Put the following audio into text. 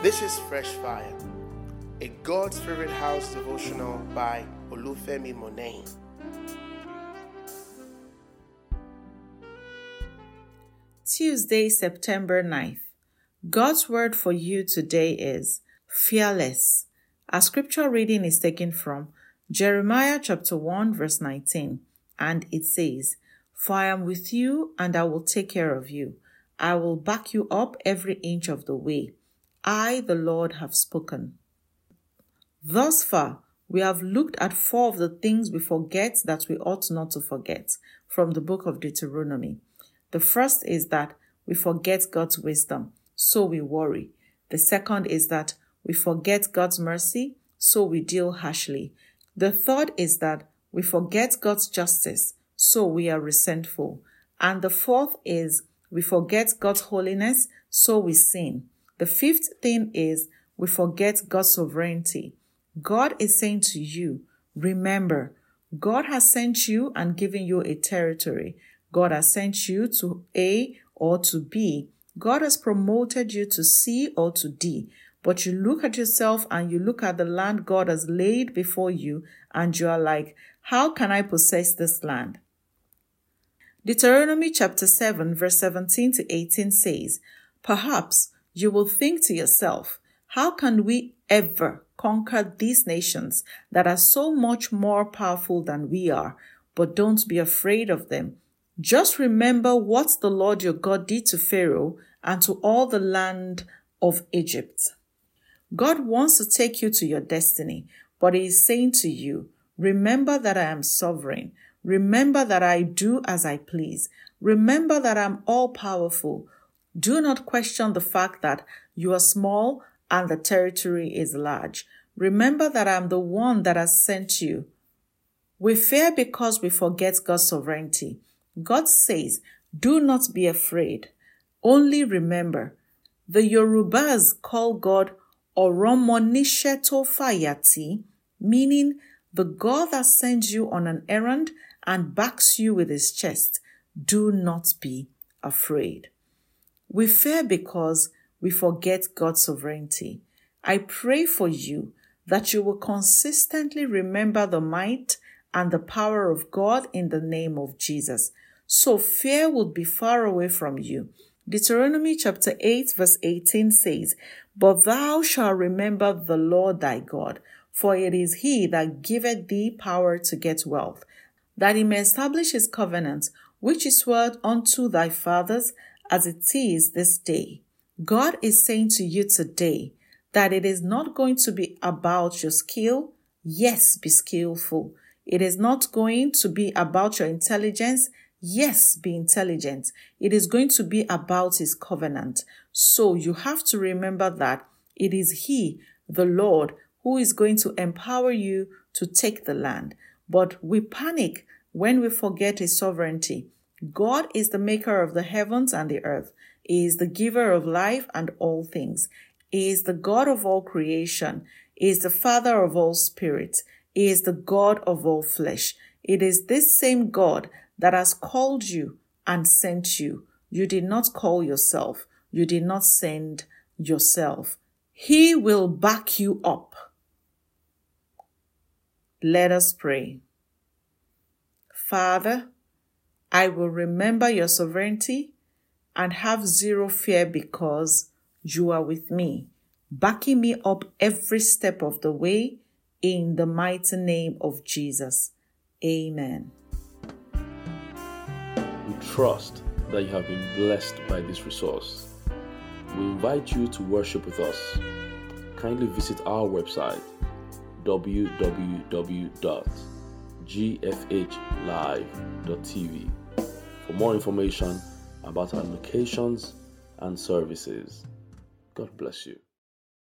This is Fresh Fire, a God's Favorite House devotional by Olufemi Monet. Tuesday, September 9th. God's word for you today is fearless. Our scripture reading is taken from Jeremiah chapter 1 verse 19, and it says, "For I am with you and I will take care of you. I will back you up every inch of the way. I, the Lord, have spoken." Thus far, we have looked at 4 of the things we forget that we ought not to forget from the book of Deuteronomy. The first is that we forget God's wisdom, so we worry. The second is that we forget God's mercy, so we deal harshly. The third is that we forget God's justice, so we are resentful. And the fourth is we forget God's holiness, so we sin. The fifth thing is we forget God's sovereignty. God is saying to you, remember, God has sent you and given you a territory. God has sent you to A or to B. God has promoted you to C or to D. But you look at yourself and you look at the land God has laid before you and you are like, how can I possess this land? Deuteronomy chapter 7 verse 17 to 18 says, "Perhaps you will think to yourself, how can we ever conquer these nations that are so much more powerful than we are? But don't be afraid of them. Just remember what the Lord your God did to Pharaoh and to all the land of Egypt." God wants to take you to your destiny, but He is saying to you, remember that I am sovereign. Remember that I do as I please. Remember that I'm all powerful. Do not question the fact that you are small and the territory is large. Remember that I'm the one that has sent you. We fear because we forget God's sovereignty. God says, do not be afraid. Only remember. The Yorubas call God Oromonisheto Fayati, meaning the God that sends you on an errand and backs you with His chest. Do not be afraid. We fear because we forget God's sovereignty. I pray for you that you will consistently remember the might and the power of God in the name of Jesus, so fear will be far away from you. Deuteronomy chapter 8 verse 18 says, "But thou shalt remember the Lord thy God, for it is He that giveth thee power to get wealth, that He may establish His covenant, which He swore unto thy fathers, as it is this day." God is saying to you today that it is not going to be about your skill. Yes, be skillful. It is not going to be about your intelligence. Yes, be intelligent. It is going to be about His covenant. So you have to remember that it is He, the Lord, who is going to empower you to take the land. But we panic when we forget His sovereignty. God is the maker of the heavens and the earth. He is the giver of life and all things. He is the God of all creation. He is the Father of all spirits. He is the God of all flesh. It is this same God that has called you and sent you. You did not call yourself. You did not send yourself. He will back you up. Let us pray. Father, I will remember your sovereignty and have zero fear because you are with me, backing me up every step of the way in the mighty name of Jesus. Amen. We trust that you have been blessed by this resource. We invite you to worship with us. Kindly visit our website www.gfhlive.tv for more information about our locations and services. God bless you.